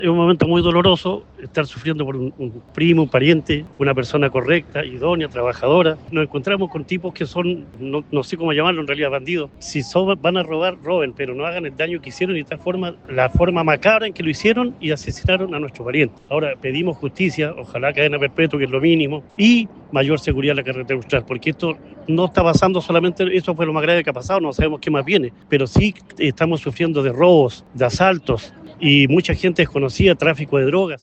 Es un momento muy doloroso estar sufriendo por un primo, un pariente, una persona correcta, idónea, trabajadora. Nos encontramos con tipos que son, no sé cómo llamarlo en realidad, bandidos. Si van a robar, roben, pero no hagan el daño que hicieron y la forma macabra en que lo hicieron y asesinaron a nuestro pariente. Ahora pedimos justicia, ojalá cadena perpetua, que es lo mínimo, y mayor seguridad en la carretera austral, porque esto no está pasando solamente, eso fue lo más grave que ha pasado, no sabemos qué más viene, pero sí estamos sufriendo de robos, de asaltos, y mucha gente desconocida, tráfico de drogas.